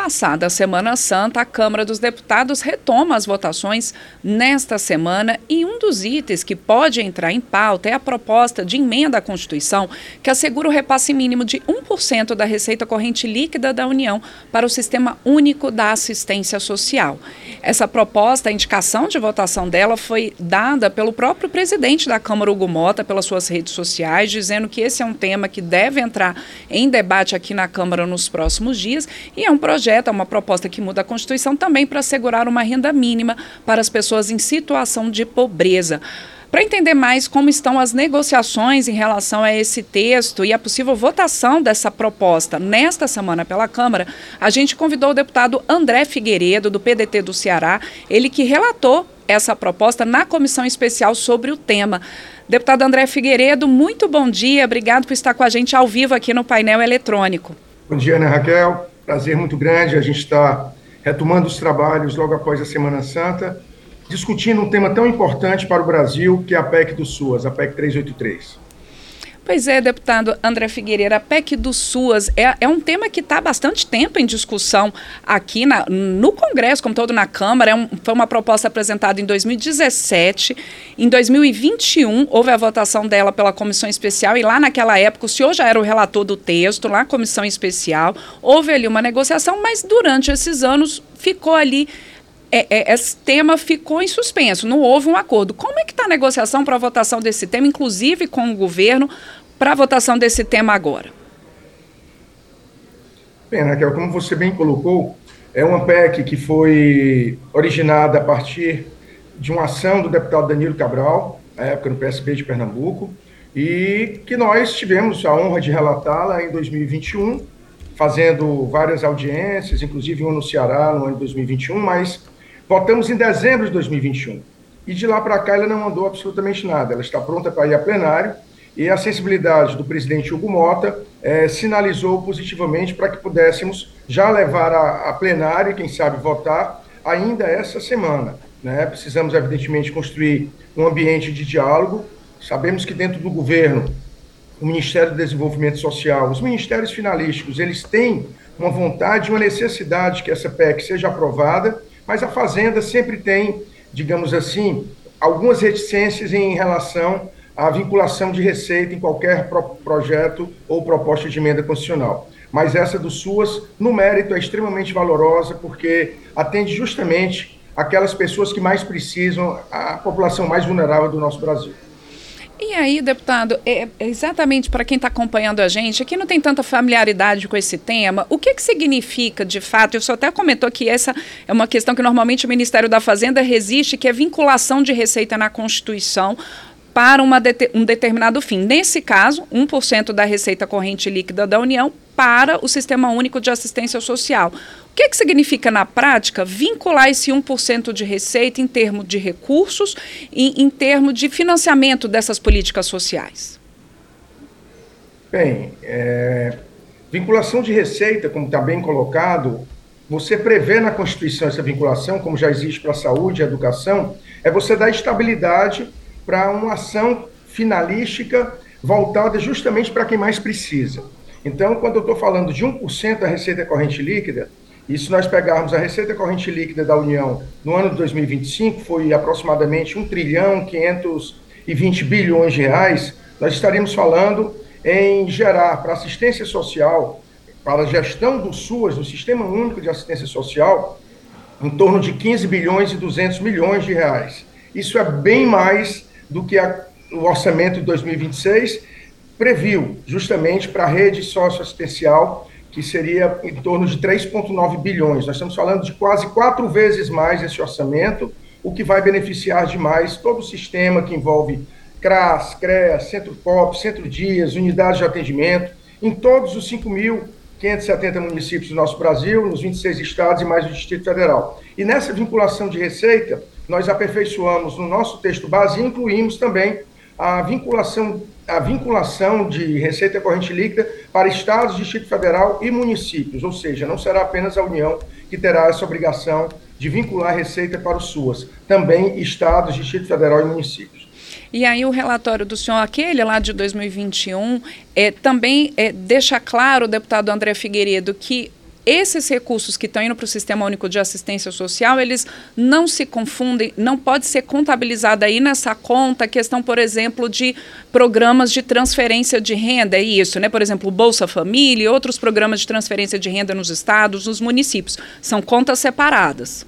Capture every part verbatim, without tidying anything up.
passada a Semana Santa, a Câmara dos Deputados retoma as votações nesta semana e um dos itens que pode entrar em pauta é a proposta de emenda à Constituição que assegura o repasse mínimo de um por cento da receita corrente líquida da União para o Sistema Único da Assistência Social. Essa proposta, a indicação de votação dela foi dada pelo próprio presidente da Câmara, Hugo Mota, pelas suas redes sociais, dizendo que esse é um tema que deve entrar em debate aqui na Câmara nos próximos dias e é um projeto, é uma proposta que muda a Constituição também para assegurar uma renda mínima para as pessoas em situação de pobreza. Para entender mais como estão as negociações em relação a esse texto e a possível votação dessa proposta nesta semana pela Câmara, a gente convidou o deputado André Figueiredo, do P D T do Ceará, ele que relatou essa proposta na comissão especial sobre o tema. Deputado André Figueiredo, muito bom dia, obrigado por estar com a gente ao vivo aqui no painel eletrônico. Bom dia, Ana Raquel, prazer muito grande, a gente está retomando os trabalhos logo após a Semana Santa, discutindo um tema tão importante para o Brasil, que é a P E C do SUAS, a P E C trezentos e oitenta e três. Pois é, deputado André Figueiredo, a P E C do SUAS é, é um tema que está há bastante tempo em discussão aqui na, no Congresso, como todo na Câmara. É um, foi uma proposta apresentada em dois mil e dezessete. Em dois mil e vinte e um, houve a votação dela pela comissão especial e lá naquela época o senhor já era o relator do texto, lá na comissão especial. Houve ali uma negociação, mas durante esses anos ficou ali... É, é, esse tema ficou em suspenso, não houve um acordo. Como é que está a negociação para a votação desse tema, inclusive com o governo, para a votação desse tema agora? Bem, Raquel, como você bem colocou, é uma P E C que foi originada a partir de uma ação do deputado Danilo Cabral, na época no P S B de Pernambuco, e que nós tivemos a honra de relatá-la em dois mil e vinte e um, fazendo várias audiências, inclusive uma no Ceará no ano de dois mil e vinte e um, mas... votamos em dezembro de dois mil e vinte e um e de lá para cá ela não mandou absolutamente nada. Ela está pronta para ir a plenário e a sensibilidade do presidente Hugo Mota eh, sinalizou positivamente para que pudéssemos já levar a, a plenário e quem sabe votar ainda essa semana, né? Precisamos evidentemente construir um ambiente de diálogo. Sabemos que dentro do governo, o Ministério do Desenvolvimento Social, os ministérios finalísticos, eles têm uma vontade, uma necessidade de que essa P E C seja aprovada, mas a Fazenda sempre tem, digamos assim, algumas reticências em relação à vinculação de receita em qualquer pro projeto ou proposta de emenda constitucional. Mas essa do SUAS, no mérito, é extremamente valorosa, porque atende justamente aquelas pessoas que mais precisam, a população mais vulnerável do nosso Brasil. E aí, deputado, é, exatamente para quem está acompanhando a gente, aqui não tem tanta familiaridade com esse tema, o que, que significa, de fato, o senhor até comentou que essa é uma questão que normalmente o Ministério da Fazenda resiste, que é vinculação de receita na Constituição para uma de, um determinado fim. Nesse caso, um por cento da receita corrente líquida da União para o Sistema Único de Assistência Social. O que, que significa, na prática, vincular esse um por cento de receita em termos de recursos e em termos de financiamento dessas políticas sociais? Bem, é, vinculação de receita, como está bem colocado, você prevê na Constituição essa vinculação, como já existe para a saúde e a educação, é você dar estabilidade para uma ação finalística voltada justamente para quem mais precisa. Então, quando eu estou falando de um por cento da receita corrente líquida, e se nós pegarmos a receita corrente líquida da União no ano de dois mil e vinte e cinco, foi aproximadamente um trilhão quinhentos e vinte bilhões de reais, nós estaríamos falando em gerar para assistência social, para a gestão do SUAS, do Sistema Único de Assistência Social, em torno de quinze bilhões e duzentos milhões de reais. Isso é bem mais do que a, o orçamento de dois mil e vinte e seis previu, justamente para a rede socioassistencial, que seria em torno de três vírgula nove bilhões. Nós estamos falando de quase quatro vezes mais esse orçamento, o que vai beneficiar demais todo o sistema que envolve CRAS, CREAS, Centro P O P, Centro Dias, unidades de atendimento, em todos os cinco mil quinhentos e setenta municípios do nosso Brasil, nos vinte e seis estados e mais do Distrito Federal. E nessa vinculação de receita, nós aperfeiçoamos no nosso texto base e incluímos também a vinculação, a vinculação de receita corrente líquida para estados, Distrito Federal e municípios, ou seja, não será apenas a União que terá essa obrigação de vincular receita para o SUAS, também estados, Distrito Federal e municípios. E aí o relatório do senhor, aquele lá de dois mil e vinte e um, é, também é, deixa claro, deputado André Figueiredo, que esses recursos que estão indo para o Sistema Único de Assistência Social, eles não se confundem, não pode ser contabilizado aí nessa conta a questão, por exemplo, de programas de transferência de renda, é isso, né? Por exemplo, o Bolsa Família e outros programas de transferência de renda nos estados, nos municípios. São contas separadas.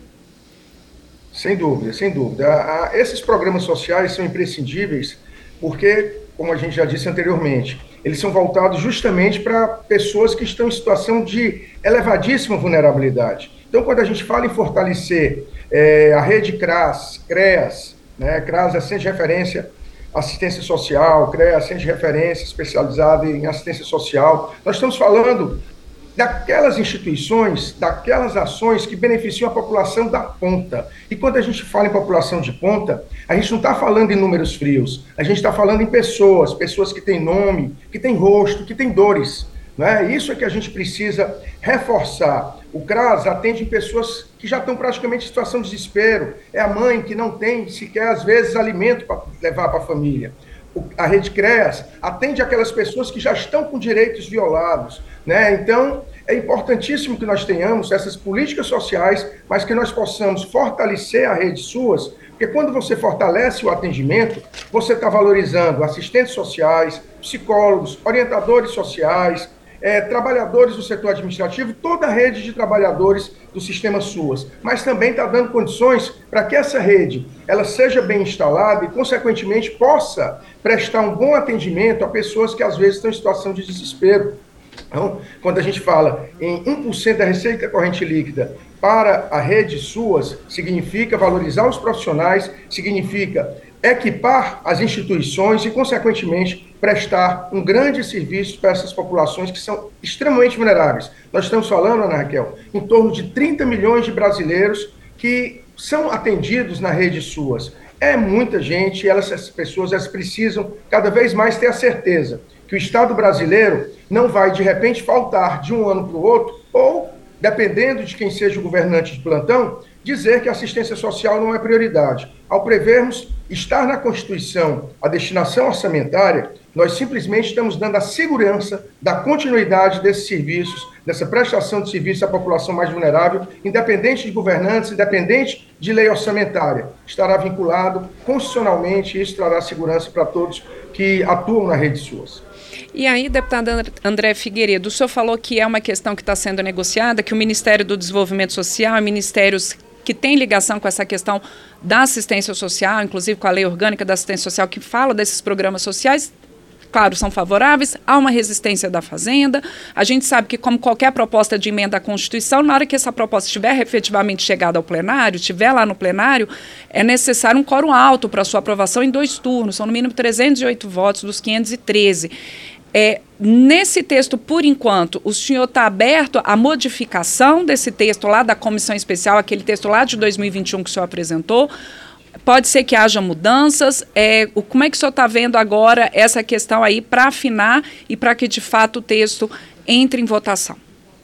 Sem dúvida, sem dúvida. Esses programas sociais são imprescindíveis porque, como a gente já disse anteriormente, eles são voltados justamente para pessoas que estão em situação de elevadíssima vulnerabilidade. Então, quando a gente fala em fortalecer é, a rede CRAS, CREAS, né, CRAS é Centro de Referência Assistência Social, CREAS Centro de Referência Especializado em Assistência Social, nós estamos falando daquelas instituições, daquelas ações que beneficiam a população da ponta. E quando a gente fala em população de ponta, a gente não está falando em números frios, a gente está falando em pessoas, pessoas que têm nome, que têm rosto, que têm dores. Né? Isso é que a gente precisa reforçar. O CRAS atende pessoas que já estão praticamente em situação de desespero. É a mãe que não tem sequer, às vezes, alimento para levar para a família. A Rede CREAS atende aquelas pessoas que já estão com direitos violados, né? Então, é importantíssimo que nós tenhamos essas políticas sociais, mas que nós possamos fortalecer a rede SUAS, porque quando você fortalece o atendimento, você está valorizando assistentes sociais, psicólogos, orientadores sociais, É, trabalhadores do setor administrativo, toda a rede de trabalhadores do sistema SUAS, mas também está dando condições para que essa rede ela seja bem instalada e, consequentemente, possa prestar um bom atendimento a pessoas que, às vezes, estão em situação de desespero. Então, quando a gente fala em um por cento da receita corrente líquida para a rede SUAS, significa valorizar os profissionais, significa equipar as instituições e, consequentemente, prestar um grande serviço para essas populações que são extremamente vulneráveis. Nós estamos falando, Ana Raquel, em torno de trinta milhões de brasileiros que são atendidos na rede SUAS. É muita gente, elas, essas pessoas elas precisam cada vez mais ter a certeza que o Estado brasileiro não vai, de repente, faltar de um ano para o outro, ou, dependendo de quem seja o governante de plantão, dizer que a assistência social não é prioridade. Ao prevermos estar na Constituição a destinação orçamentária, nós simplesmente estamos dando a segurança da continuidade desses serviços, dessa prestação de serviços à população mais vulnerável, independente de governantes, independente de lei orçamentária. Estará vinculado constitucionalmente e isso trará segurança para todos que atuam na rede SUAS. E aí, deputado André Figueiredo, o senhor falou que é uma questão que está sendo negociada, que o Ministério do Desenvolvimento Social e ministérios que têm ligação com essa questão da assistência social, inclusive com a lei orgânica da assistência social, que fala desses programas sociais, claro, são favoráveis, há uma resistência da Fazenda. A gente sabe que, como qualquer proposta de emenda à Constituição, na hora que essa proposta estiver efetivamente chegada ao plenário, estiver lá no plenário, é necessário um quórum alto para sua aprovação em dois turnos, são no mínimo trezentos e oito votos dos quinhentos e treze. É, nesse texto, por enquanto, o senhor está aberto à modificação desse texto lá da comissão especial, aquele texto lá de dois mil e vinte e um que o senhor apresentou? Pode ser que haja mudanças. É, o, como é que o senhor está vendo agora essa questão aí para afinar e para que, de fato, o texto entre em votação?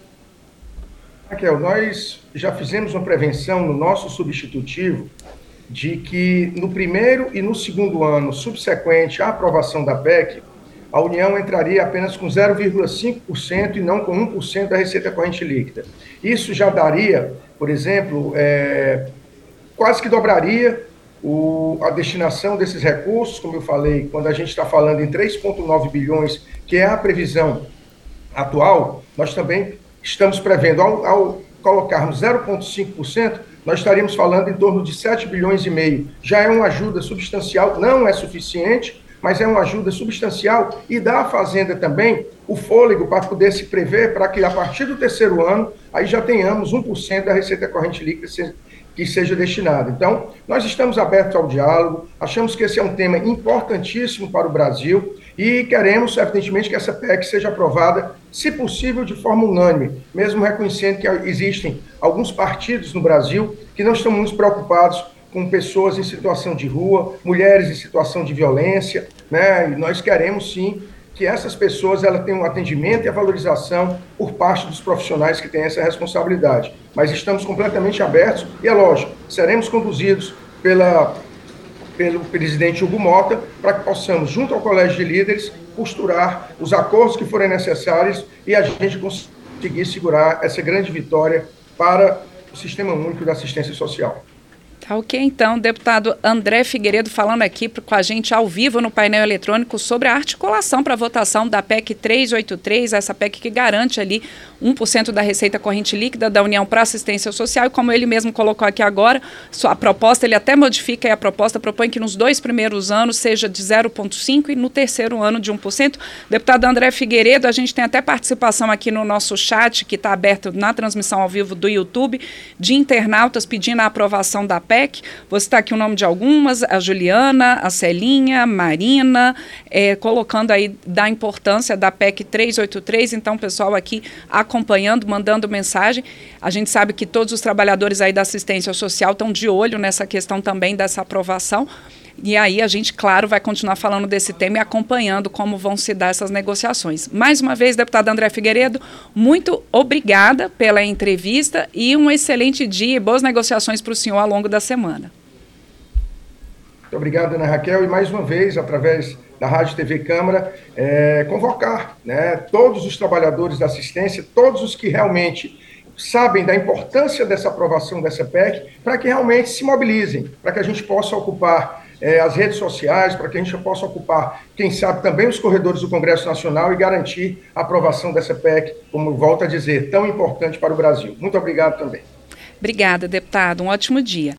Raquel, nós já fizemos uma prevenção no nosso substitutivo de que no primeiro e no segundo ano subsequente à aprovação da P E C, a União entraria apenas com zero vírgula cinco por cento e não com um por cento da receita corrente líquida. Isso já daria, por exemplo, é, quase que dobraria o, a destinação desses recursos, como eu falei, quando a gente está falando em três vírgula nove bilhões, que é a previsão atual, nós também estamos prevendo, ao, ao colocarmos zero vírgula cinco por cento, nós estaríamos falando em torno de sete bilhões e meio. Já é uma ajuda substancial, não é suficiente, mas é uma ajuda substancial e dá à Fazenda também o fôlego para poder se prever para que a partir do terceiro ano aí já tenhamos um por cento da receita corrente líquida que seja destinada. Então, nós estamos abertos ao diálogo, achamos que esse é um tema importantíssimo para o Brasil e queremos, evidentemente, que essa P E C seja aprovada, se possível, de forma unânime, mesmo reconhecendo que existem alguns partidos no Brasil que não estão muito preocupados com pessoas em situação de rua, mulheres em situação de violência, né? E nós queremos, sim, que essas pessoas elas tenham um atendimento e a valorização por parte dos profissionais que têm essa responsabilidade. Mas estamos completamente abertos e, é lógico, seremos conduzidos pela, pelo presidente Hugo Mota para que possamos, junto ao Colégio de Líderes, costurar os acordos que forem necessários e a gente conseguir segurar essa grande vitória para o Sistema Único da Assistência Social. Tá ok, então, deputado André Figueiredo falando aqui com a gente ao vivo no painel eletrônico sobre a articulação para a votação da P E C trezentos e oitenta e três, essa P E C que garante ali um por cento da receita corrente líquida da União para assistência social, e como ele mesmo colocou aqui agora, a proposta, ele até modifica aí a proposta, propõe que nos dois primeiros anos seja de zero vírgula cinco por cento e no terceiro ano de um por cento. Deputado André Figueiredo, a gente tem até participação aqui no nosso chat, que está aberto na transmissão ao vivo do YouTube, de internautas pedindo a aprovação da P E C. Vou citar aqui o nome de algumas, a Juliana, a Celinha, Marina, é, colocando aí da importância da P E C trezentos e oitenta e três, então o pessoal aqui acompanhando, mandando mensagem. A gente sabe que todos os trabalhadores aí da assistência social estão de olho nessa questão também dessa aprovação. E aí a gente, claro, vai continuar falando desse tema e acompanhando como vão se dar essas negociações. Mais uma vez, deputado André Figueiredo, muito obrigada pela entrevista e um excelente dia e boas negociações para o senhor ao longo da semana. Muito obrigado, Ana Raquel, e mais uma vez, através da Rádio T V Câmara, é, convocar, né, todos os trabalhadores da assistência, todos os que realmente sabem da importância dessa aprovação dessa P E C, para que realmente se mobilizem, para que a gente possa ocupar é, as redes sociais, para que a gente possa ocupar, quem sabe, também os corredores do Congresso Nacional e garantir a aprovação dessa P E C, como volto a dizer, tão importante para o Brasil. Muito obrigado também. Obrigada, deputado. Um ótimo dia.